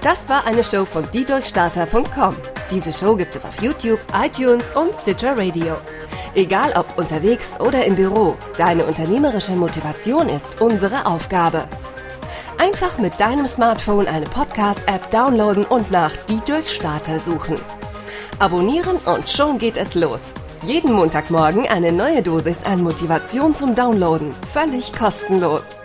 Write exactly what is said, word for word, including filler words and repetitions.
Das war eine Show von die durchstarter punkt com. Diese Show gibt es auf YouTube, iTunes und Stitcher Radio. Egal ob unterwegs oder im Büro, deine unternehmerische Motivation ist unsere Aufgabe. Einfach mit deinem Smartphone eine Podcast-App downloaden und nach Die Durchstarter suchen. Abonnieren und schon geht es los. Jeden Montagmorgen eine neue Dosis an Motivation zum Downloaden. Völlig kostenlos.